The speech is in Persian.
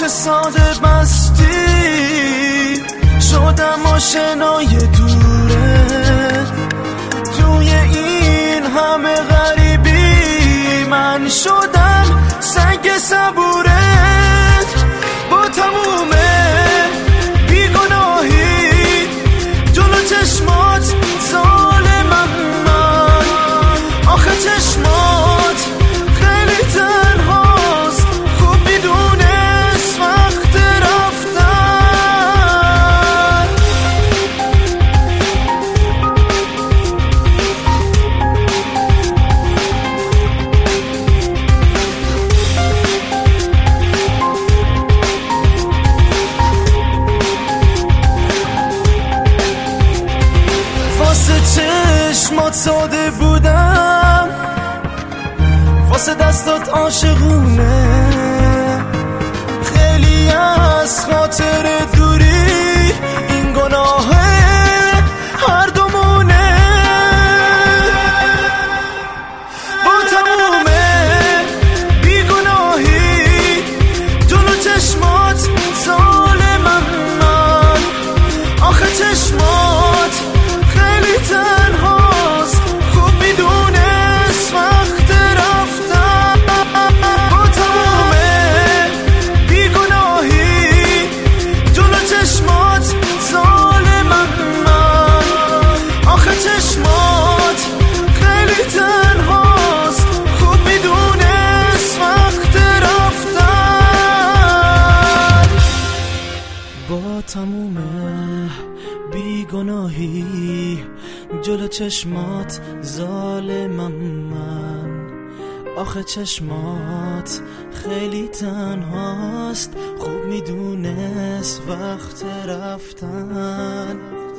چه ساده بستی شدم آشنای دورت، توی این همه غریبی من شدم سنگ صبورت. با تموم بیگناهی جلو چشمات ظالمم من، آخه چشمات خیلی تنهاست، خوب میدونست وقت رفتن. واسه چشمات ساده بودم، واسه دستات عاشقونه، خیلی از خاطر دوری این گناه هر دومونه. با تموم بیگناهی جلو چشمات ظالمم من، آخه چشمات خیلی تنهاست، خوب میدونست وقت رفتن. با تموم بیگناهی جلو چشمات ظالمم من، آخه چشمات خیلی تنهاست، خوب میدونست وقت رفتن. با تموم بیگناهی جلو چشمات ظالمم من، آخه چشمات خیلی تنهاست، خوب میدونست وقت رفتن.